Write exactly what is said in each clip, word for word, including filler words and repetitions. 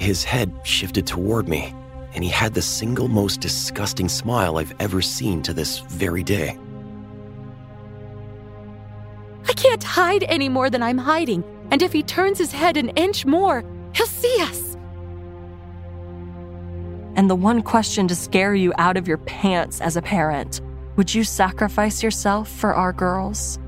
his head shifted toward me, and he had the single most disgusting smile I've ever seen to this very day. I can't hide any more than I'm hiding, and if he turns his head an inch more, he'll see us. And the one question to scare you out of your pants as a parent, would you sacrifice yourself for our girls?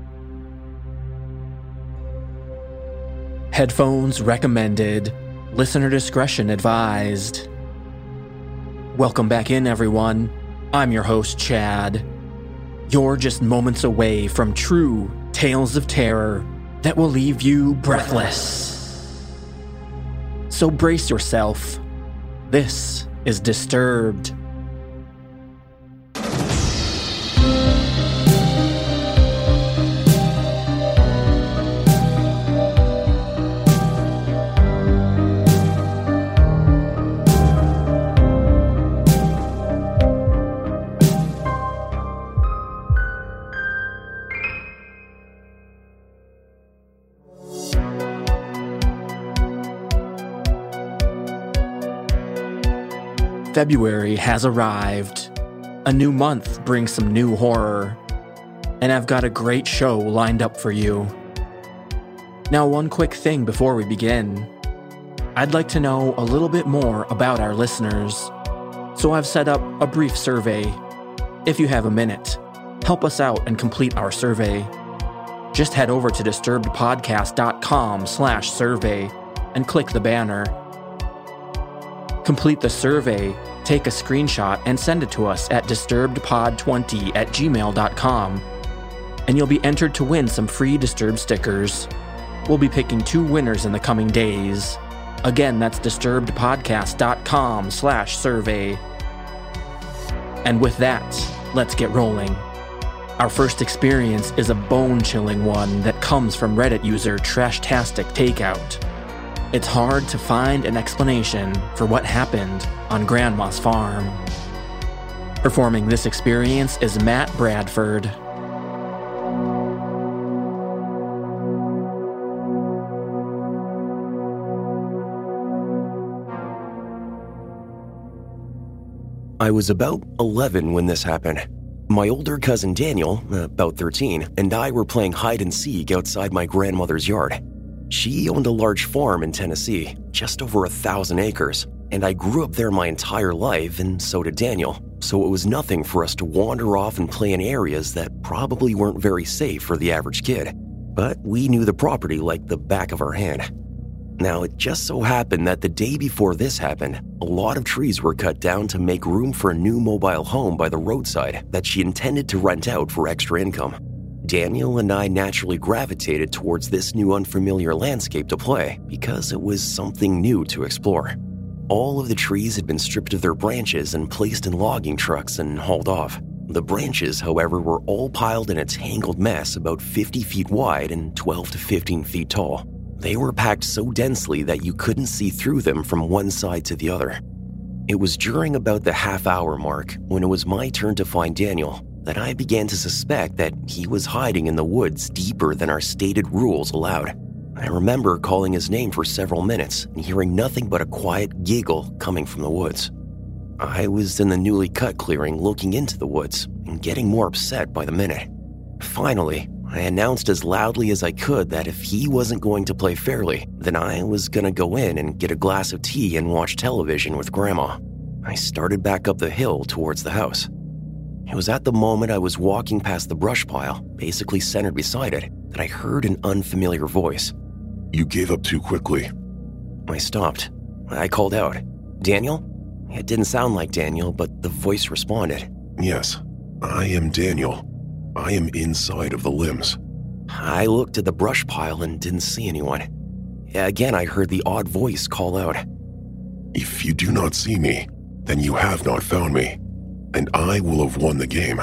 Headphones recommended. Listener discretion advised. Welcome back in, everyone. I'm your host, Chad. You're just moments away from true tales of terror that will leave you breathless. So brace yourself. This is Disturbed. February has arrived. A new month brings some new horror. And I've got a great show lined up for you. Now, one quick thing before we begin. I'd like to know a little bit more about our listeners. So I've set up a brief survey. If you have a minute, help us out and complete our survey. Just head over to disturbedpodcast.com slash survey and click the banner. Complete the survey, take a screenshot, and send it to us at disturbedpod twenty at gmail dot com, and you'll be entered to win some free Disturbed stickers. We'll be picking two winners in the coming days. Again, that's disturbedpodcast.com slash survey. And with that, let's get rolling. Our first experience is a bone-chilling one that comes from Reddit user Trashtastic Takeout. It's hard to find an explanation for what happened on Grandma's farm. Performing this experience is Matt Bradford. I was about eleven when this happened. My older cousin Daniel, about thirteen, and I were playing hide and seek outside my grandmother's yard. She owned a large farm in Tennessee, just over a thousand acres, and I grew up there my entire life, and so did Daniel, so it was nothing for us to wander off and play in areas that probably weren't very safe for the average kid. But we knew the property like the back of our hand. Now, it just so happened that the day before this happened, a lot of trees were cut down to make room for a new mobile home by the roadside that she intended to rent out for extra income. Daniel and I naturally gravitated towards this new unfamiliar landscape to play because it was something new to explore. All of the trees had been stripped of their branches and placed in logging trucks and hauled off. The branches, however, were all piled in a tangled mess about fifty feet wide and twelve to fifteen feet tall. They were packed so densely that you couldn't see through them from one side to the other. It was during about the half-hour mark, when it was my turn to find Daniel, that I began to suspect that he was hiding in the woods deeper than our stated rules allowed. I remember calling his name for several minutes and hearing nothing but a quiet giggle coming from the woods. I was in the newly cut clearing looking into the woods and getting more upset by the minute. Finally, I announced as loudly as I could that if he wasn't going to play fairly, then I was going to go in and get a glass of tea and watch television with Grandma. I started back up the hill towards the house. It was at the moment I was walking past the brush pile, basically centered beside it, that I heard an unfamiliar voice. You gave up too quickly. I stopped. I called out, "Daniel?" It didn't sound like Daniel, but the voice responded. Yes, I am Daniel. I am inside of the limbs. I looked at the brush pile and didn't see anyone. Again, I heard the odd voice call out. If you do not see me, then you have not found me, and I will have won the game.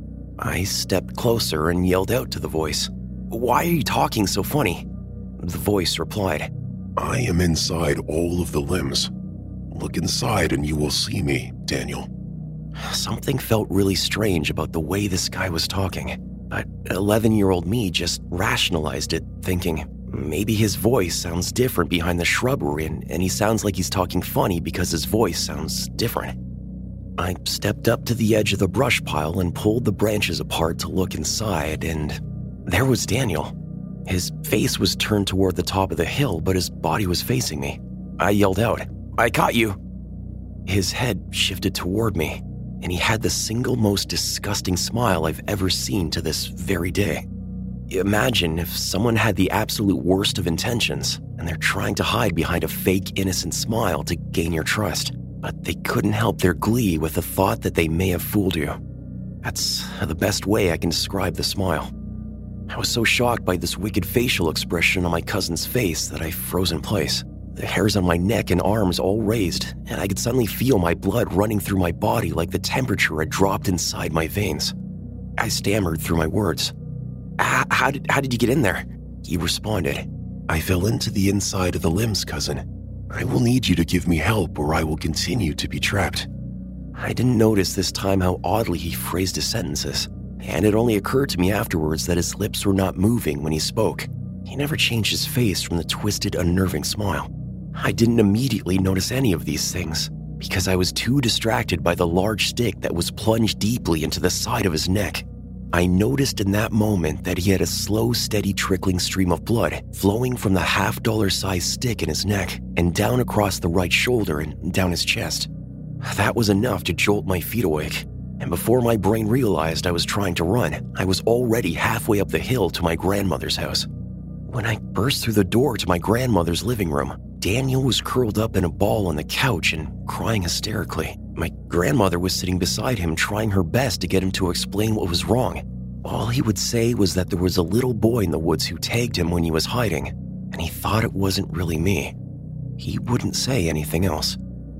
I stepped closer and yelled out to the voice, "Why are you talking so funny?" The voice replied, I am inside all of the limbs. Look inside and you will see me, Daniel. Something felt really strange about the way this guy was talking, but eleven-year-old me just rationalized it, thinking, Maybe his voice sounds different behind the shrubbery, and, and he sounds like he's talking funny because his voice sounds different. I stepped up to the edge of the brush pile and pulled the branches apart to look inside, and there was Daniel. His face was turned toward the top of the hill, but his body was facing me. I yelled out, "I caught you!" His head shifted toward me, and he had the single most disgusting smile I've ever seen to this very day. Imagine if someone had the absolute worst of intentions, and they're trying to hide behind a fake innocent smile to gain your trust, but they couldn't help their glee with the thought that they may have fooled you. That's the best way I can describe the smile. I was so shocked by this wicked facial expression on my cousin's face that I froze in place. The hairs on my neck and arms all raised, and I could suddenly feel my blood running through my body like the temperature had dropped inside my veins. I stammered through my words. How did, how did you get in there? He responded, "I fell into the inside of the limbs, cousin. I will need you to give me help or I will continue to be trapped." I didn't notice this time how oddly he phrased his sentences, and it only occurred to me afterwards that his lips were not moving when he spoke. He never changed his face from the twisted, unnerving smile. I didn't immediately notice any of these things because I was too distracted by the large stick that was plunged deeply into the side of his neck. I noticed in that moment that he had a slow, steady trickling stream of blood flowing from the half-dollar sized stick in his neck and down across the right shoulder and down his chest. That was enough to jolt my feet awake, and before my brain realized I was trying to run, I was already halfway up the hill to my grandmother's house. When I burst through the door to my grandmother's living room, Daniel was curled up in a ball on the couch and crying hysterically. My grandmother was sitting beside him trying her best to get him to explain what was wrong. All he would say was that there was a little boy in the woods who tagged him when he was hiding, and he thought it wasn't really me. He wouldn't say anything else.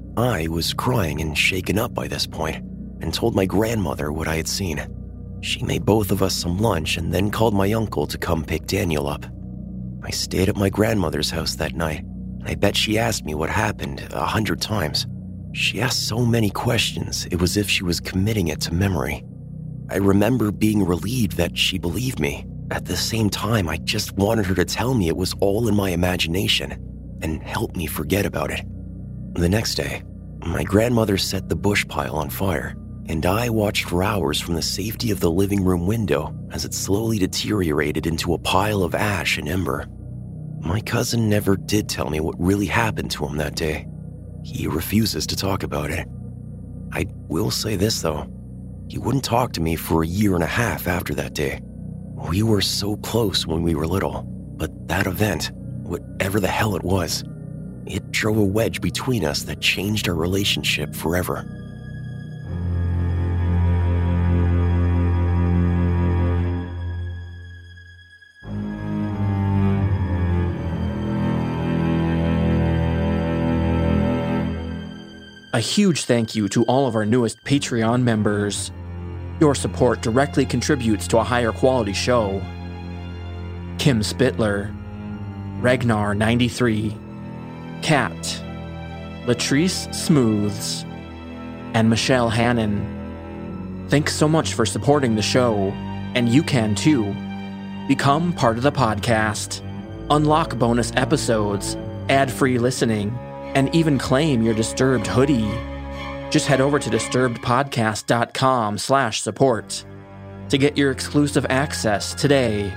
I was crying and shaken up by this point, and told my grandmother what I had seen. She made both of us some lunch and then called my uncle to come pick Daniel up. I stayed at my grandmother's house that night. I bet she asked me what happened a hundred times. She asked so many questions, it was as if she was committing it to memory. I remember being relieved that she believed me. At the same time, I just wanted her to tell me it was all in my imagination and help me forget about it. The next day, my grandmother set the bush pile on fire, and I watched for hours from the safety of the living room window as it slowly deteriorated into a pile of ash and ember. My cousin never did tell me what really happened to him that day. He refuses to talk about it. I will say this, though. He wouldn't talk to me for a year and a half after that day. We were so close when we were little, but that event, whatever the hell it was, it drove a wedge between us that changed our relationship forever. A huge thank you to all of our newest Patreon members. Your support directly contributes to a higher quality show. Kim Spittler, Ragnar ninety-three, Kat, Latrice Smooths, and Michelle Hannon. Thanks so much for supporting the show, and you can too. Become part of the podcast, unlock bonus episodes, ad-free listening, and even claim your Disturbed hoodie. Just head over to disturbedpodcast.com slash support to get your exclusive access today.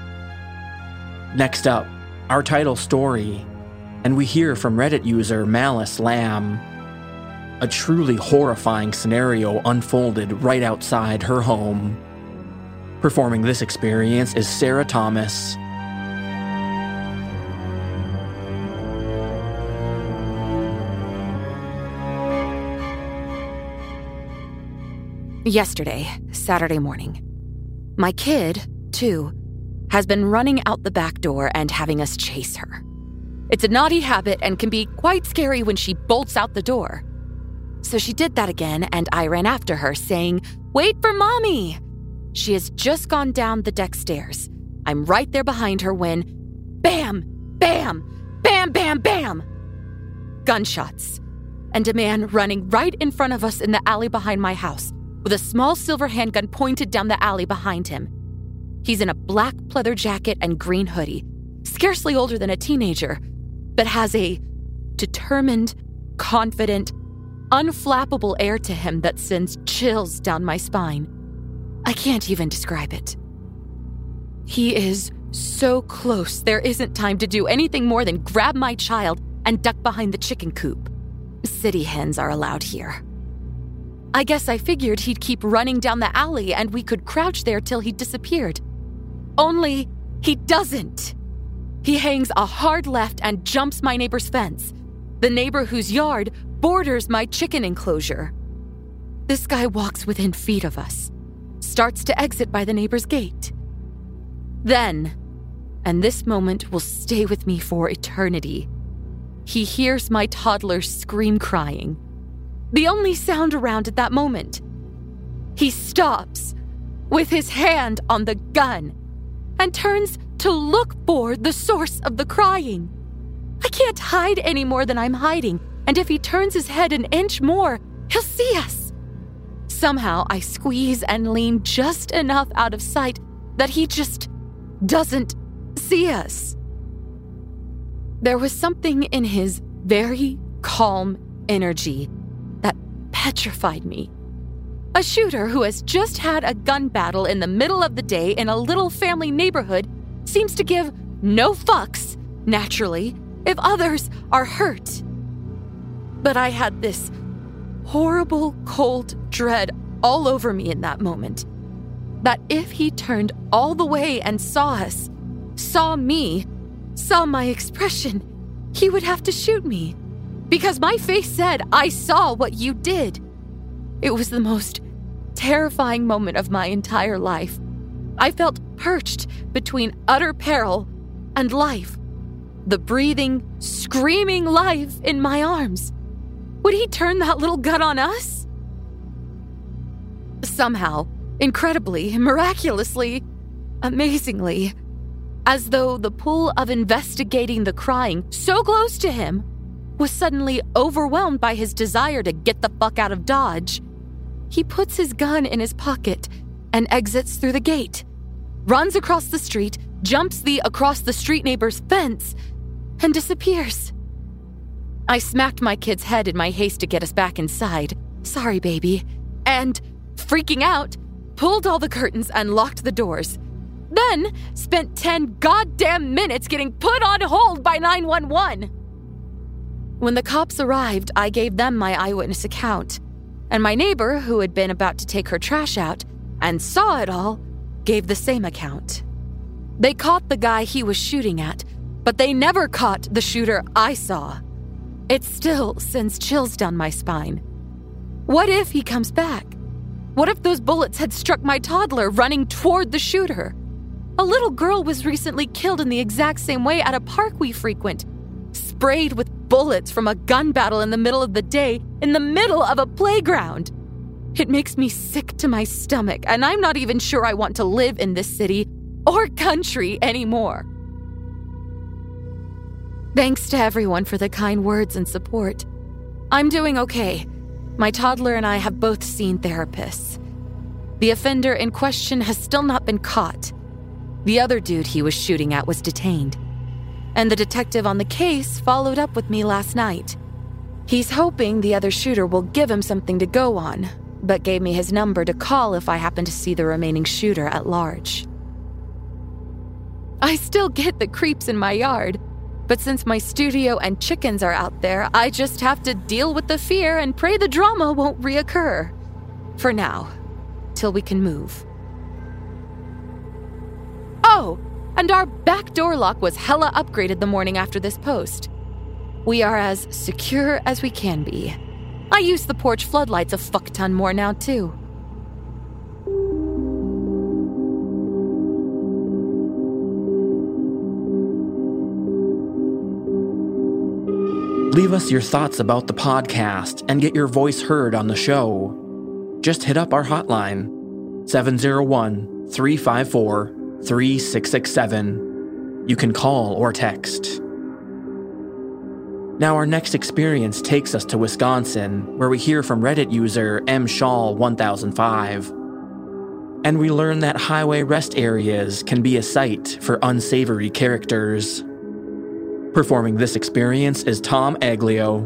Next up, our title story, and we hear from Reddit user Malice Lamb. A truly horrifying scenario unfolded right outside her home. Performing this experience is Sarah Thomas. Yesterday, Saturday morning, my kid, too, has been running out the back door and having us chase her. It's a naughty habit and can be quite scary when she bolts out the door. So she did that again, and I ran after her, saying, "Wait for Mommy!" She has just gone down the deck stairs. I'm right there behind her when, bam, bam, bam, bam, bam! Gunshots, and a man running right in front of us in the alley behind my house, with a small silver handgun pointed down the alley behind him. He's in a black pleather jacket and green hoodie, scarcely older than a teenager, but has a determined, confident, unflappable air to him that sends chills down my spine. I can't even describe it. He is so close, there isn't time to do anything more than grab my child and duck behind the chicken coop. City hens are allowed here. I guess I figured he'd keep running down the alley and we could crouch there till he disappeared. Only he doesn't. He hangs a hard left and jumps my neighbor's fence, the neighbor whose yard borders my chicken enclosure. This guy walks within feet of us, starts to exit by the neighbor's gate. Then, and this moment will stay with me for eternity, he hears my toddler scream crying. The only sound around at that moment. He stops with his hand on the gun and turns to look for the source of the crying. I can't hide any more than I'm hiding, and if he turns his head an inch more, he'll see us. Somehow I squeeze and lean just enough out of sight that he just doesn't see us. There was something in his very calm energy that petrified me. A shooter who has just had a gun battle in the middle of the day in a little family neighborhood seems to give no fucks, naturally, if others are hurt. But I had this horrible, cold dread all over me in that moment, that if he turned all the way and saw us, saw me, saw my expression, he would have to shoot me. Because my face said, I saw what you did. It was the most terrifying moment of my entire life. I felt perched between utter peril and life. The breathing, screaming life in my arms. Would he turn that little gun on us? Somehow, incredibly, miraculously, amazingly, as though the pull of investigating the crying so close to him was suddenly overwhelmed by his desire to get the fuck out of Dodge, he puts his gun in his pocket and exits through the gate, runs across the street, jumps the across the street neighbor's fence, and disappears. I smacked my kid's head in my haste to get us back inside. Sorry, baby. And, freaking out, pulled all the curtains and locked the doors. Then spent ten goddamn minutes getting put on hold by nine one one. When the cops arrived, I gave them my eyewitness account, and my neighbor, who had been about to take her trash out and saw it all, gave the same account. They caught the guy he was shooting at, but they never caught the shooter I saw. It still sends chills down my spine. What if he comes back? What if those bullets had struck my toddler running toward the shooter? A little girl was recently killed in the exact same way at a park we frequent, sprayed with bullets from a gun battle in the middle of the day, in the middle of a playground. It makes me sick to my stomach, and I'm not even sure I want to live in this city or country anymore. Thanks to everyone for the kind words and support. I'm doing okay. My toddler and I have both seen therapists. The offender in question has still not been caught. The other dude he was shooting at was detained. And the detective on the case followed up with me last night. He's hoping the other shooter will give him something to go on, but gave me his number to call if I happen to see the remaining shooter at large. I still get the creeps in my yard, but since my studio and chickens are out there, I just have to deal with the fear and pray the drama won't reoccur. For now, till we can move. Oh, and our back door lock was hella upgraded the morning after this post. We are as secure as we can be. I use the porch floodlights a fuck ton more now, too. Leave us your thoughts about the podcast and get your voice heard on the show. Just hit up our hotline, seven zero one, three five four, three six six seven. You can call or text. Now our next experience takes us to Wisconsin, where we hear from Reddit user M Shaw one thousand five. And we learn that highway rest areas can be a site for unsavory characters. Performing this experience is Tom Aglio.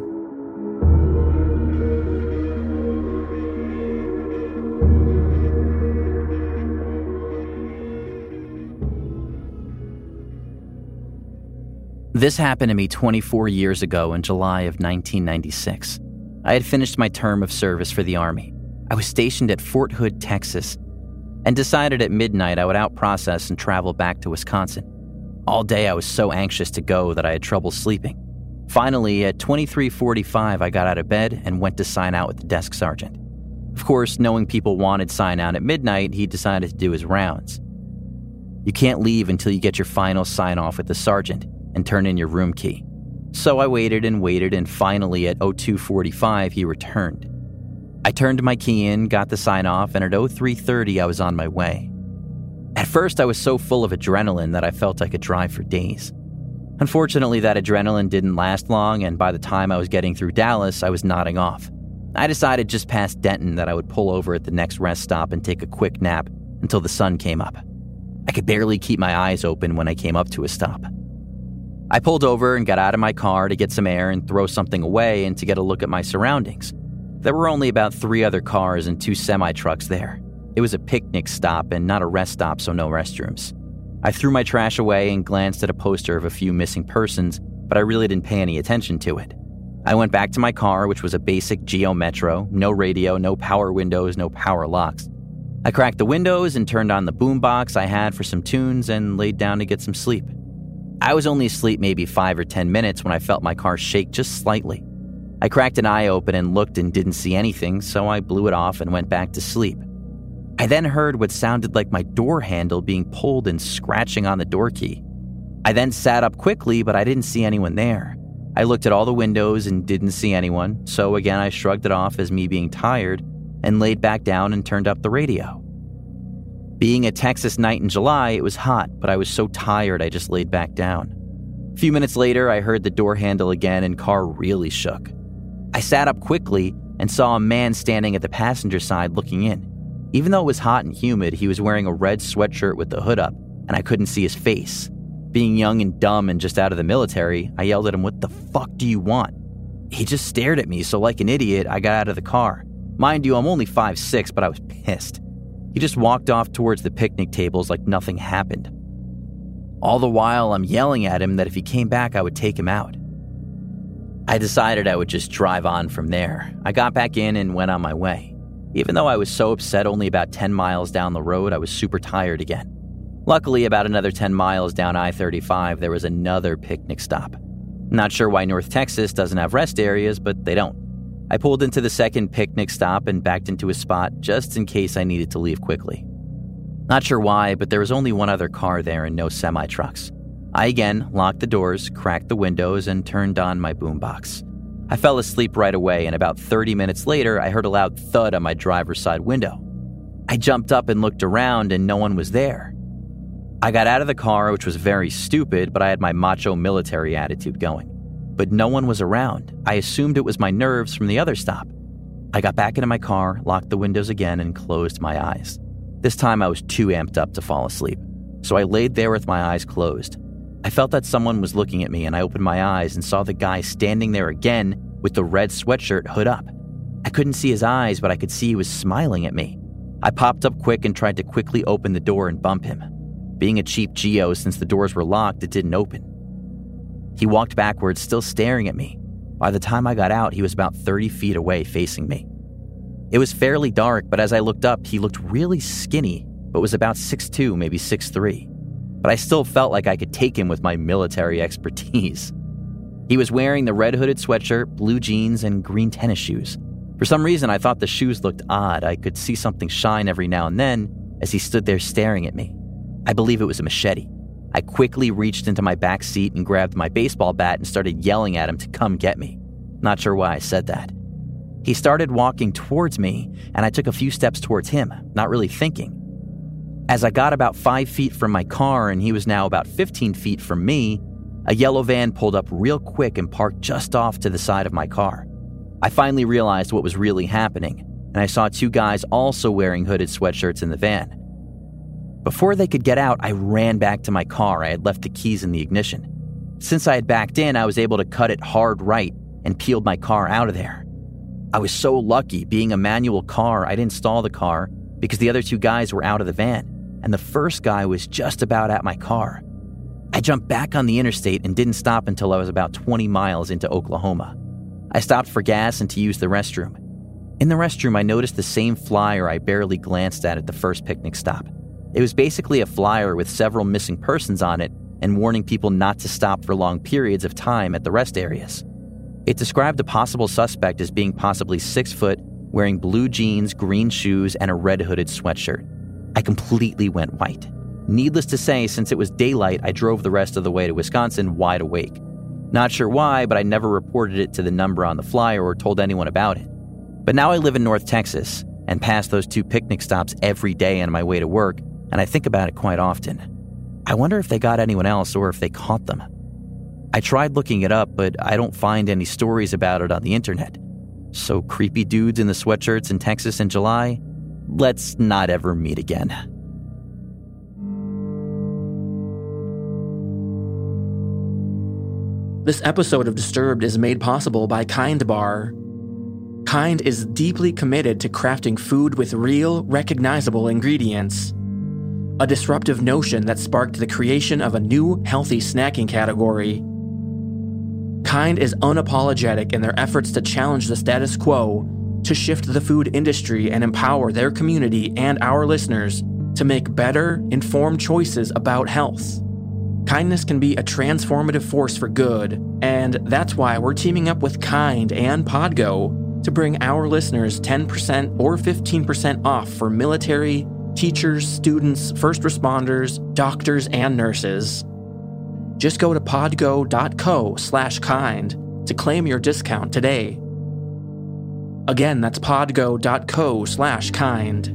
This happened to me twenty-four years ago in July of nineteen ninety-six. I had finished my term of service for the Army. I was stationed at Fort Hood, Texas, and decided at midnight I would out-process and travel back to Wisconsin. All day I was so anxious to go that I had trouble sleeping. Finally, at twenty-three forty-five, I got out of bed and went to sign out with the desk sergeant. Of course, knowing people wanted sign out at midnight, he decided to do his rounds. You can't leave until you get your final sign-off with the sergeant and turn in your room key. So I waited and waited, and finally at oh two forty-five, he returned. I turned my key in, got the sign-off, and at oh three thirty, I was on my way. At first, I was so full of adrenaline that I felt I could drive for days. Unfortunately, that adrenaline didn't last long, and by the time I was getting through Dallas, I was nodding off. I decided just past Denton that I would pull over at the next rest stop and take a quick nap until the sun came up. I could barely keep my eyes open when I came up to a stop. I pulled over and got out of my car to get some air and throw something away and to get a look at my surroundings. There were only about three other cars and two semi-trucks there. It was a picnic stop and not a rest stop, so no restrooms. I threw my trash away and glanced at a poster of a few missing persons, but I really didn't pay any attention to it. I went back to my car, which was a basic Geo Metro, no radio, no power windows, no power locks. I cracked the windows and turned on the boombox I had for some tunes and laid down to get some sleep. I was only asleep maybe five or ten minutes when I felt my car shake just slightly. I cracked an eye open and looked and didn't see anything, so I blew it off and went back to sleep. I then heard what sounded like my door handle being pulled and scratching on the door key. I then sat up quickly, but I didn't see anyone there. I looked at all the windows and didn't see anyone, so again I shrugged it off as me being tired and laid back down and turned up the radio. Being a Texas night in July, it was hot, but I was so tired I just laid back down. A few minutes later, I heard the door handle again and car really shook. I sat up quickly and saw a man standing at the passenger side looking in. Even though it was hot and humid, he was wearing a red sweatshirt with the hood up, and I couldn't see his face. Being young and dumb and just out of the military, I yelled at him, "What the fuck do you want?" He just stared at me, so like an idiot, I got out of the car. Mind you, I'm only five six, but I was pissed. He just walked off towards the picnic tables like nothing happened. All the while, I'm yelling at him that if he came back, I would take him out. I decided I would just drive on from there. I got back in and went on my way. Even though I was so upset only about ten miles down the road, I was super tired again. Luckily, about another ten miles down I thirty-five, there was another picnic stop. Not sure why North Texas doesn't have rest areas, but they don't. I pulled into the second picnic stop and backed into a spot just in case I needed to leave quickly. Not sure why, but there was only one other car there and no semi-trucks. I again locked the doors, cracked the windows, and turned on my boombox. I fell asleep right away, and about thirty minutes later, I heard a loud thud on my driver's side window. I jumped up and looked around, and no one was there. I got out of the car, which was very stupid, but I had my macho military attitude going. But no one was around. I assumed it was my nerves from the other stop. I got back into my car, locked the windows again, and closed my eyes. This time I was too amped up to fall asleep, so I laid there with my eyes closed. I felt that someone was looking at me, and I opened my eyes and saw the guy standing there again with the red sweatshirt hood up. I couldn't see his eyes, but I could see he was smiling at me. I popped up quick and tried to quickly open the door and bump him. Being a cheap Geo, since the doors were locked, it didn't open. He walked backwards, still staring at me. By the time I got out, he was about thirty feet away, facing me. It was fairly dark, but as I looked up, he looked really skinny, but was about six two, maybe six three. But I still felt like I could take him with my military expertise. He was wearing the red hooded sweatshirt, blue jeans, and green tennis shoes. For some reason, I thought the shoes looked odd. I could see something shine every now and then as he stood there staring at me. I believe it was a machete. I quickly reached into my back seat and grabbed my baseball bat and started yelling at him to come get me. Not sure why I said that. He started walking towards me, and I took a few steps towards him, not really thinking. As I got about five feet from my car and he was now about fifteen feet from me, a yellow van pulled up real quick and parked just off to the side of my car. I finally realized what was really happening, and I saw two guys also wearing hooded sweatshirts in the van. Before they could get out, I ran back to my car. I had left the keys in the ignition. Since I had backed in, I was able to cut it hard right and peeled my car out of there. I was so lucky. Being a manual car, I didn't stall the car because the other two guys were out of the van, and the first guy was just about at my car. I jumped back on the interstate and didn't stop until I was about twenty miles into Oklahoma. I stopped for gas and to use the restroom. In the restroom, I noticed the same flyer I barely glanced at at the first picnic stop. It was basically a flyer with several missing persons on it and warning people not to stop for long periods of time at the rest areas. It described a possible suspect as being possibly six foot, wearing blue jeans, green shoes, and a red hooded sweatshirt. I completely went white. Needless to say, since it was daylight, I drove the rest of the way to Wisconsin wide awake. Not sure why, but I never reported it to the number on the flyer or told anyone about it. But now I live in North Texas and pass those two picnic stops every day on my way to work, and I think about it quite often. I wonder if they got anyone else or if they caught them. I tried looking it up, but I don't find any stories about it on the internet. So creepy dudes in the sweatshirts in Texas in July? Let's not ever meet again. This episode of Disturbed is made possible by Kind Bar. Kind is deeply committed to crafting food with real, recognizable ingredients. A disruptive notion that sparked the creation of a new, healthy snacking category. Kind is unapologetic in their efforts to challenge the status quo, to shift the food industry and empower their community and our listeners to make better, informed choices about health. Kindness can be a transformative force for good, and that's why we're teaming up with Kind and Podgo to bring our listeners ten percent or fifteen percent off for military, teachers, students, first responders, doctors, and nurses. Just go to podgo.co slash kind to claim your discount today. Again, that's podgo.co slash kind.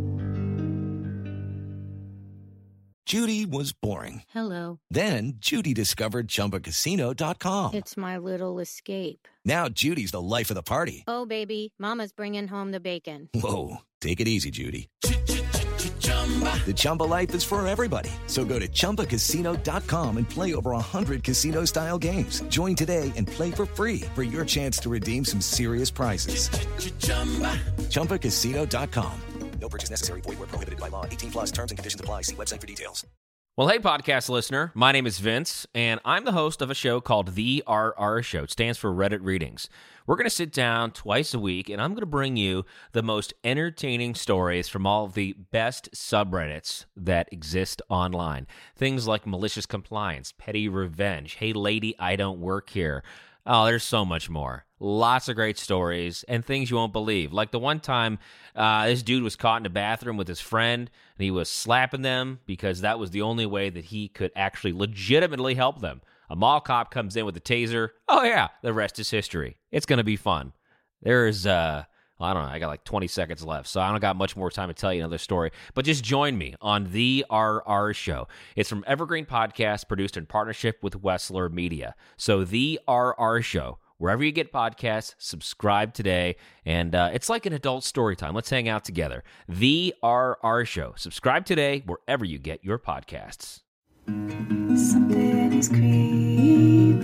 Judy was boring. Hello. Then Judy discovered Chumba Casino dot com. It's my little escape. Now Judy's the life of the party. Oh, baby, mama's bringing home the bacon. Whoa, take it easy, Judy. The Chumba life is for everybody. So go to Chumba Casino dot com and play over one hundred casino-style games. Join today and play for free for your chance to redeem some serious prizes. Chumba Casino dot com. No purchase necessary. Void where prohibited by law. eighteen plus terms and conditions apply. See website for details. Well, hey, podcast listener. My name is Vince, and I'm the host of a show called The R R Show. It stands for Reddit Readings. We're going to sit down twice a week, and I'm going to bring you the most entertaining stories from all of the best subreddits that exist online. Things like malicious compliance, petty revenge, hey, lady, I don't work here. Oh, there's so much more. Lots of great stories and things you won't believe. Like the one time uh, this dude was caught in a bathroom with his friend, and he was slapping them because that was the only way that he could actually legitimately help them. A mall cop comes in with a taser. Oh, yeah, the rest is history. It's going to be fun. There's, uh, well, I don't know, I got like twenty seconds left, so I don't got much more time to tell you another story. But just join me on The R R Show. It's from Evergreen Podcast, produced in partnership with Wessler Media. So The R R Show. Wherever you get podcasts, subscribe today. And uh, it's like an adult story time. Let's hang out together. The R R Show. Subscribe today wherever you get your podcasts. Something is creeping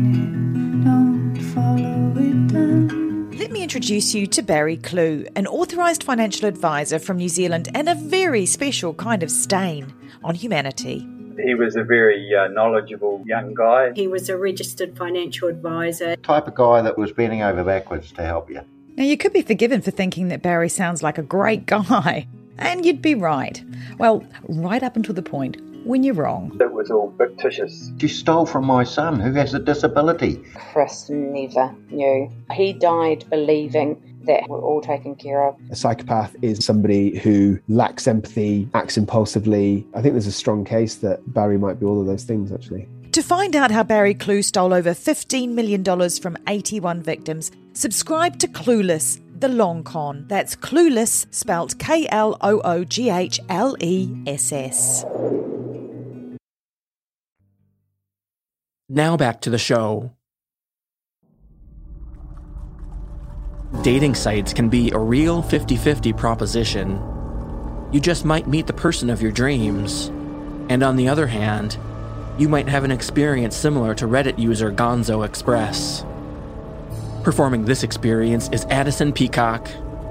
in. Don't follow it down. Let me introduce you to Barry Clue, an authorised financial advisor from New Zealand and a very special kind of stain on humanity. He was a very uh, knowledgeable young guy. He was a registered financial advisor. Type of guy that was bending over backwards to help you. Now, you could be forgiven for thinking that Barry sounds like a great guy, and you'd be right. Well, right up until the point when you're wrong. It was all fictitious. You stole from my son who has a disability. Chris never knew. He died believing that we're all taken care of. A psychopath is somebody who lacks empathy, acts impulsively. I think there's a strong case that Barry might be all of those things, actually. To find out how Barry Clue stole over fifteen million dollars from eighty-one victims, subscribe to Clueless, the long con. That's Clueless, spelt K L O O G H L E S S. Now back to the show. Dating sites can be a real fifty-fifty proposition. You just might meet the person of your dreams. And on the other hand, you might have an experience similar to Reddit user Gonzo Express. Performing this experience is Addison Peacock.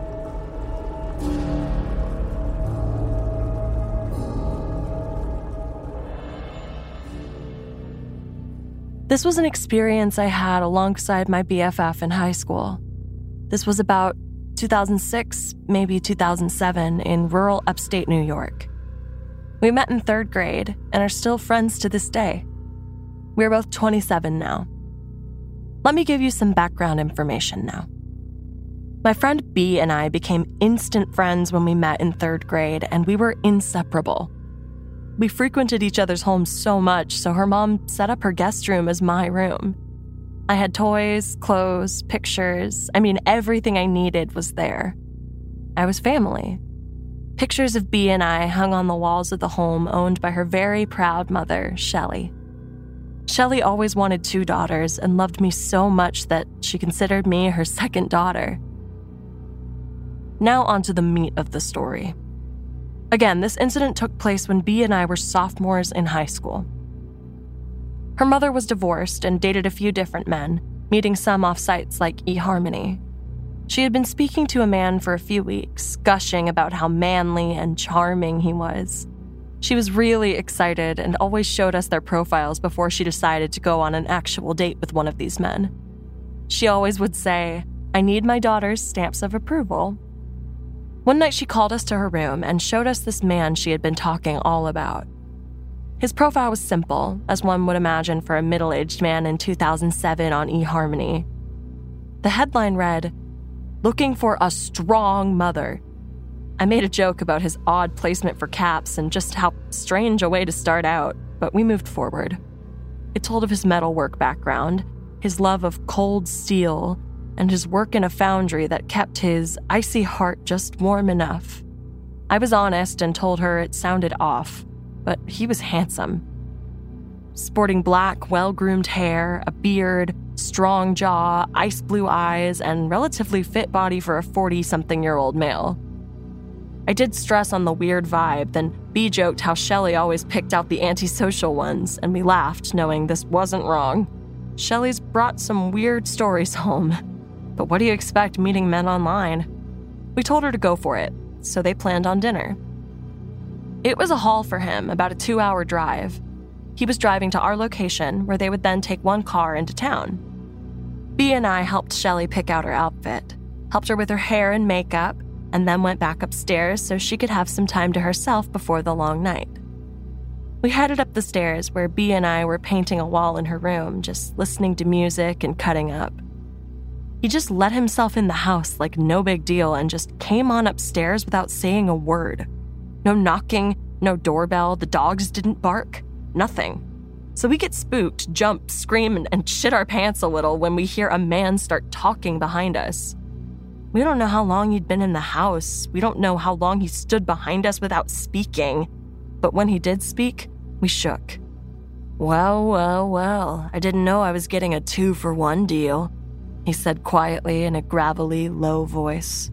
This was an experience I had alongside my B F F in high school. This was about two thousand six, maybe two thousand seven, in rural upstate New York. We met in third grade and are still friends to this day. We're both twenty-seven now. Let me give you some background information now. My friend B and I became instant friends when we met in third grade, and we were inseparable. We frequented each other's homes so much, so her mom set up her guest room as my room. I had toys, clothes, pictures. I mean, everything I needed was there. I was family. Pictures of B and I hung on the walls of the home owned by her very proud mother, Shelley. Shelley always wanted two daughters and loved me so much that she considered me her second daughter. Now onto the meat of the story. Again, this incident took place when B and I were sophomores in high school. Her mother was divorced and dated a few different men, meeting some off sites like eHarmony. She had been speaking to a man for a few weeks, gushing about how manly and charming he was. She was really excited and always showed us their profiles before she decided to go on an actual date with one of these men. She always would say, "I need my daughter's stamps of approval." One night she called us to her room and showed us this man she had been talking all about. His profile was simple, as one would imagine for a middle-aged man in two thousand seven on eHarmony. The headline read, "Looking for a strong mother." I made a joke about his odd placement for caps and just how strange a way to start out, but we moved forward. It told of his metalwork background, his love of cold steel, and his work in a foundry that kept his icy heart just warm enough. I was honest and told her it sounded off, but he was handsome. Sporting black, well-groomed hair, a beard, strong jaw, ice blue eyes, and relatively fit body for a forty-something-year-old male. I did stress on the weird vibe, then B joked how Shelley always picked out the antisocial ones, and we laughed, knowing this wasn't wrong. Shelley's brought some weird stories home. But what do you expect meeting men online? We told her to go for it, so they planned on dinner. It was a haul for him, about a two-hour drive. He was driving to our location, where they would then take one car into town. B and I helped Shelley pick out her outfit, helped her with her hair and makeup, and then went back upstairs so she could have some time to herself before the long night. We headed up the stairs where B and I were painting a wall in her room, just listening to music and cutting up. He just let himself in the house like no big deal and just came on upstairs without saying a word. No knocking, no doorbell, the dogs didn't bark, nothing. So we get spooked, jump, scream, and, and shit our pants a little when we hear a man start talking behind us. We don't know how long he'd been in the house. We don't know how long he stood behind us without speaking. But when he did speak, we shook. Well, well, well, I didn't know I was getting a two-for-one deal, he said quietly in a gravelly, low voice.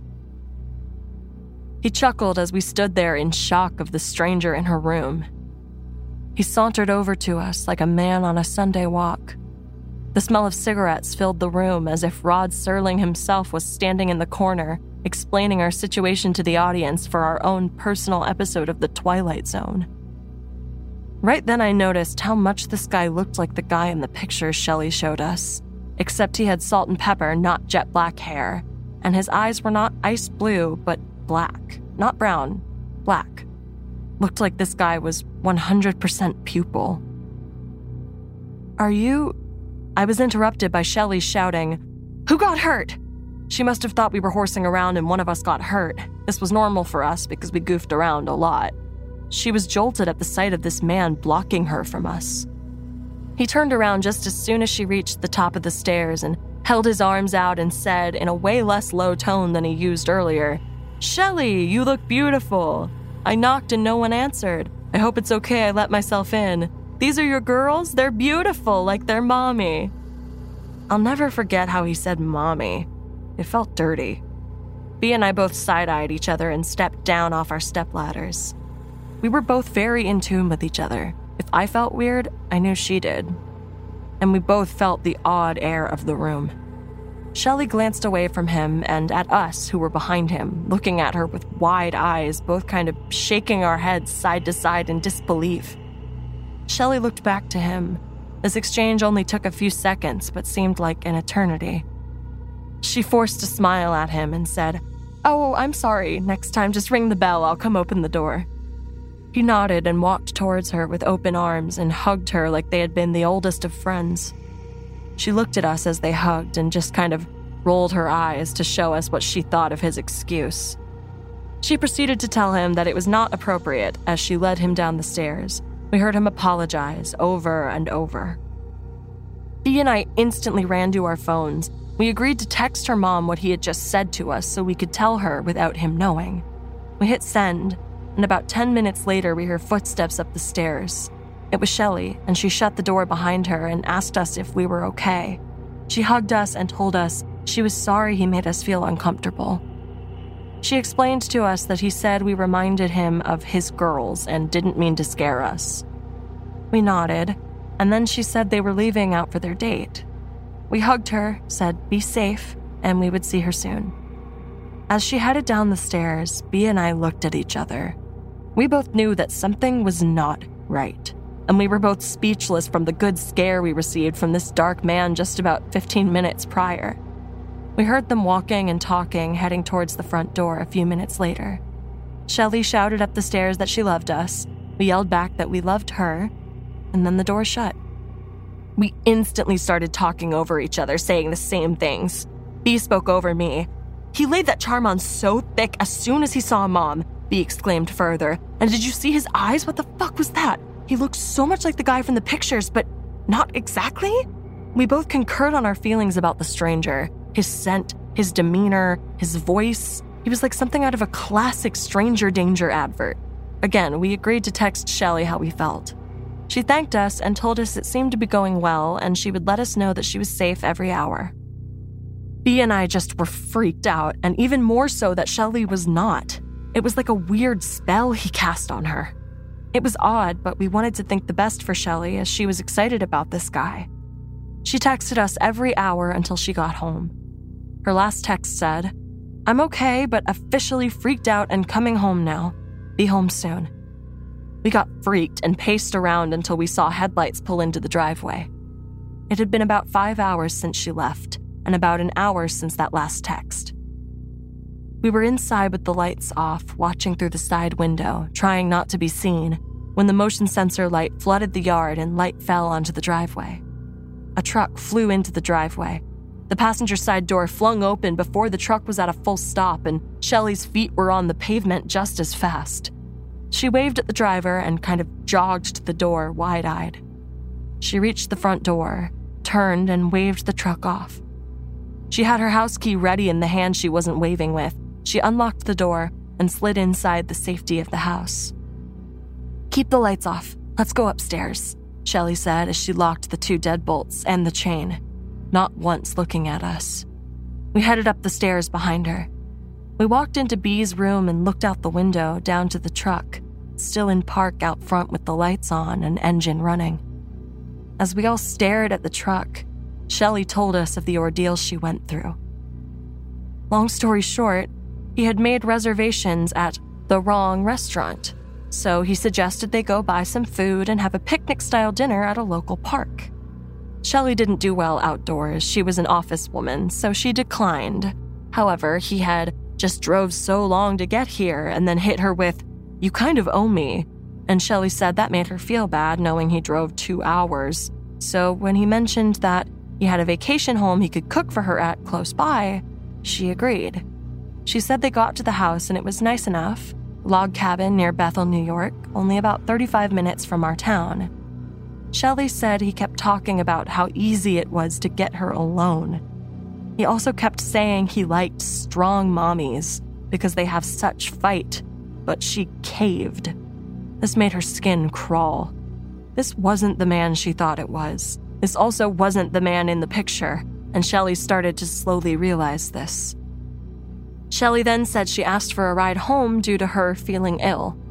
He chuckled as we stood there in shock of the stranger in her room. He sauntered over to us like a man on a Sunday walk. The smell of cigarettes filled the room as if Rod Serling himself was standing in the corner, explaining our situation to the audience for our own personal episode of The Twilight Zone. Right then I noticed how much this guy looked like the guy in the picture Shelley showed us, except he had salt and pepper, not jet black hair, and his eyes were not ice blue, but black, not brown, black. Looked like this guy was one hundred percent pupil. Are you... I was interrupted by Shelley shouting, "Who got hurt?" She must have thought we were horsing around and one of us got hurt. This was normal for us because we goofed around a lot. She was jolted at the sight of this man blocking her from us. He turned around just as soon as she reached the top of the stairs and held his arms out and said in a way less low tone than he used earlier, "Shelley, you look beautiful. I knocked and no one answered. I hope it's okay I let myself in. These are your girls? They're beautiful, like their mommy." I'll never forget how he said mommy. It felt dirty. B and I both side-eyed each other and stepped down off our stepladders. We were both very in tune with each other, If I felt weird, I knew she did. And we both felt the odd air of the room. Shelley glanced away from him and at us who were behind him, looking at her with wide eyes, both kind of shaking our heads side to side in disbelief. Shelley looked back to him. This exchange only took a few seconds, but seemed like an eternity. She forced a smile at him and said, "Oh, I'm sorry. Next time, just ring the bell. I'll come open the door." He nodded and walked towards her with open arms and hugged her like they had been the oldest of friends. She looked at us as they hugged and just kind of rolled her eyes to show us what she thought of his excuse. She proceeded to tell him that it was not appropriate as she led him down the stairs. We heard him apologize over and over. He and I instantly ran to our phones. We agreed to text her mom what he had just said to us so we could tell her without him knowing. We hit send, and about ten minutes later we heard footsteps up the stairs. It was Shelley, and she shut the door behind her and asked us if we were okay. She hugged us and told us she was sorry he made us feel uncomfortable. She explained to us that he said we reminded him of his girls and didn't mean to scare us. We nodded, and then she said they were leaving out for their date. We hugged her, said be safe, and we would see her soon. As she headed down the stairs, Bea and I looked at each other. We both knew that something was not right, and we were both speechless from the good scare we received from this dark man just about fifteen minutes prior. We heard them walking and talking, heading towards the front door a few minutes later. Shelley shouted up the stairs that she loved us. We yelled back that we loved her, and then the door shut. We instantly started talking over each other, saying the same things. Bea spoke over me. "He laid that charm on so thick as soon as he saw Mom," Bea exclaimed further. "And did you see his eyes? What the fuck was that? He looked so much like the guy from the pictures, but not exactly?" We both concurred on our feelings about the stranger. His scent, his demeanor, his voice. He was like something out of a classic stranger danger advert. Again, we agreed to text Shelley how we felt. She thanked us and told us it seemed to be going well and she would let us know that she was safe every hour. Bea and I just were freaked out, and even more so that Shelley was not. It was like a weird spell he cast on her. It was odd, but we wanted to think the best for Shelley as she was excited about this guy. She texted us every hour until she got home. Her last text said, "I'm okay, but officially freaked out and coming home now. Be home soon." We got freaked and paced around until we saw headlights pull into the driveway. It had been about five hours since she left, and about an hour since that last text. We were inside with the lights off, watching through the side window, trying not to be seen, when the motion sensor light flooded the yard and light fell onto the driveway. A truck flew into the driveway. The passenger side door flung open before the truck was at a full stop, and Shelley's feet were on the pavement just as fast. She waved at the driver and kind of jogged to the door wide-eyed. She reached the front door, turned, and waved the truck off. She had her house key ready in the hand she wasn't waving with. She unlocked the door and slid inside the safety of the house. "Keep the lights off. Let's go upstairs," Shelley said as she locked the two deadbolts and the chain, not once looking at us. We headed up the stairs behind her. We walked into Bea's room and looked out the window down to the truck, still in park out front with the lights on and engine running. As we all stared at the truck, Shelley told us of the ordeal she went through. Long story short, he had made reservations at the wrong restaurant, so he suggested they go buy some food and have a picnic-style dinner at a local park. Shelley didn't do well outdoors. She was an office woman, so she declined. However, he had just drove so long to get here and then hit her with, "You kind of owe me." And Shelley said that made her feel bad knowing he drove two hours. So when he mentioned that he had a vacation home he could cook for her at close by, she agreed. She said they got to the house and it was nice enough. Log cabin near Bethel, New York, only about thirty-five minutes from our town. Shelley said he kept talking about how easy it was to get her alone. He also kept saying he liked strong mommies because they have such fight, but she caved. This made her skin crawl. This wasn't the man she thought it was. This also wasn't the man in the picture, and Shelley started to slowly realize this. Shelley then said she asked for a ride home due to her feeling ill.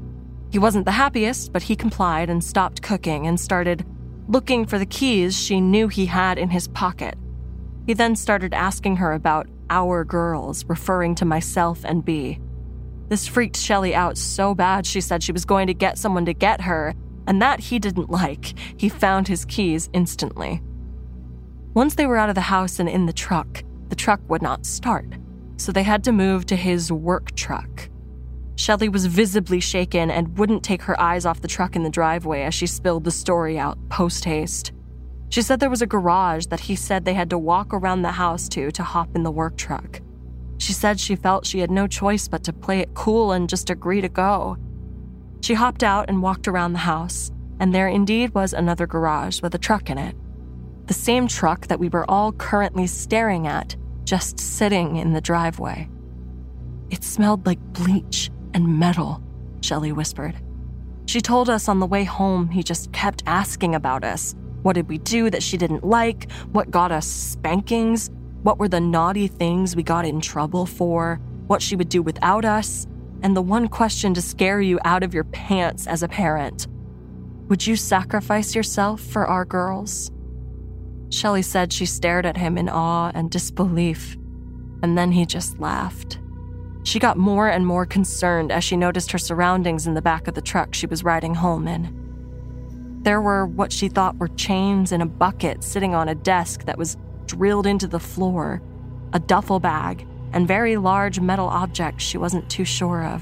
He wasn't the happiest, but he complied and stopped cooking and started looking for the keys she knew he had in his pocket. He then started asking her about our girls, referring to myself and Bea. This freaked Shelley out so bad she said she was going to get someone to get her, and that he didn't like. He found his keys instantly. Once they were out of the house and in the truck, the truck would not start, so they had to move to his work truck. Shelley was visibly shaken and wouldn't take her eyes off the truck in the driveway as she spilled the story out post-haste. She said there was a garage that he said they had to walk around the house to to hop in the work truck. She said she felt she had no choice but to play it cool and just agree to go. She hopped out and walked around the house, and there indeed was another garage with a truck in it. The same truck that we were all currently staring at, just sitting in the driveway. It smelled like bleach and metal, Shelley whispered. She told us on the way home he just kept asking about us. What did we do that she didn't like? What got us spankings? What were the naughty things we got in trouble for? What she would do without us? And the one question to scare you out of your pants as a parent. Would you sacrifice yourself for our girls? Shelley said she stared at him in awe and disbelief, and then he just laughed. She got more and more concerned as she noticed her surroundings in the back of the truck she was riding home in. There were what she thought were chains in a bucket sitting on a desk that was drilled into the floor, a duffel bag, and very large metal objects she wasn't too sure of.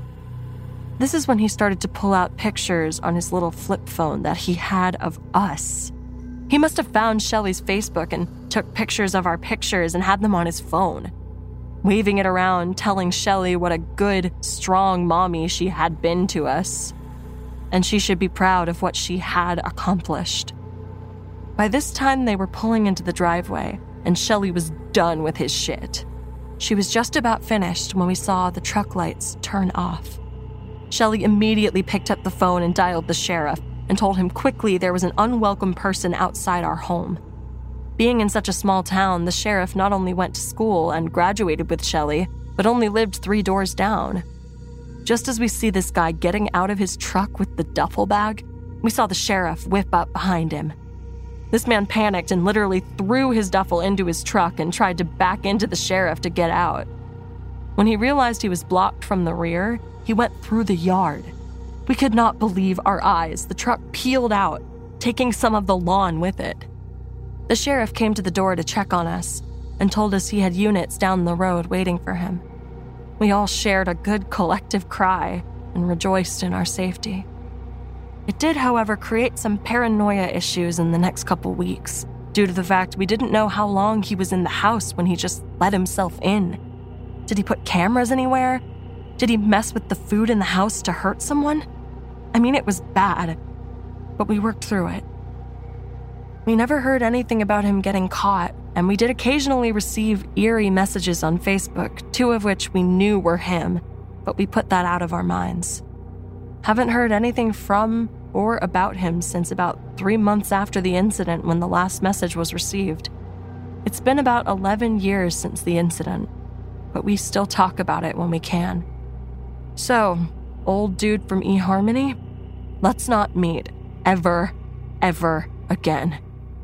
This is when he started to pull out pictures on his little flip phone that he had of us. He must have found Shelley's Facebook and took pictures of our pictures and had them on his phone, waving it around, telling Shelley what a good, strong mommy she had been to us, and she should be proud of what she had accomplished. By this time, they were pulling into the driveway, and Shelley was done with his shit. She was just about finished when we saw the truck lights turn off. Shelley immediately picked up the phone and dialed the sheriff and told him quickly there was an unwelcome person outside our home. Being in such a small town, the sheriff not only went to school and graduated with Shelley, but only lived three doors down. Just as we see this guy getting out of his truck with the duffel bag, we saw the sheriff whip up behind him. This man panicked and literally threw his duffel into his truck and tried to back into the sheriff to get out. When he realized he was blocked from the rear, he went through the yard. We could not believe our eyes. The truck peeled out, taking some of the lawn with it. The sheriff came to the door to check on us and told us he had units down the road waiting for him. We all shared a good collective cry and rejoiced in our safety. It did, however, create some paranoia issues in the next couple weeks due to the fact we didn't know how long he was in the house when he just let himself in. Did he put cameras anywhere? Did he mess with the food in the house to hurt someone? I mean, it was bad, but we worked through it. We never heard anything about him getting caught, and we did occasionally receive eerie messages on Facebook, two of which we knew were him, but we put that out of our minds. Haven't heard anything from or about him since about three months after the incident when the last message was received. It's been about eleven years since the incident, but we still talk about it when we can. So, old dude from eHarmony, let's not meet ever, ever again.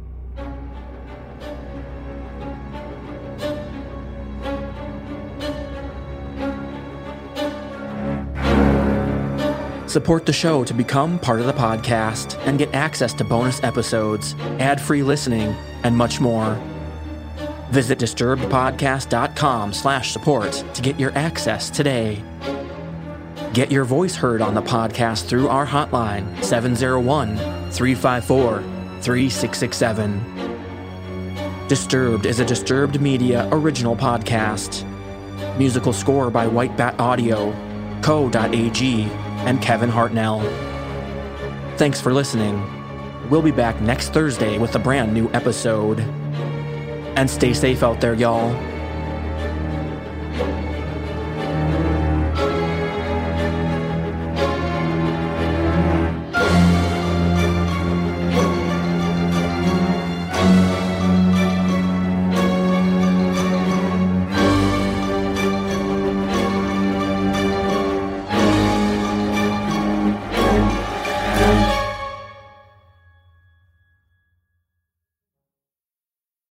Support the show to become part of the podcast and get access to bonus episodes, ad-free listening, and much more. Visit disturbedpodcast.com slash support to get your access today. Get your voice heard on the podcast through our hotline, seven oh one, three five four, three six six seven. Disturbed is a Disturbed Media original podcast. Musical score by White Bat Audio, co dot a g, and Kevin Hartnell. Thanks for listening. We'll be back next Thursday with a brand new episode. And stay safe out there, y'all.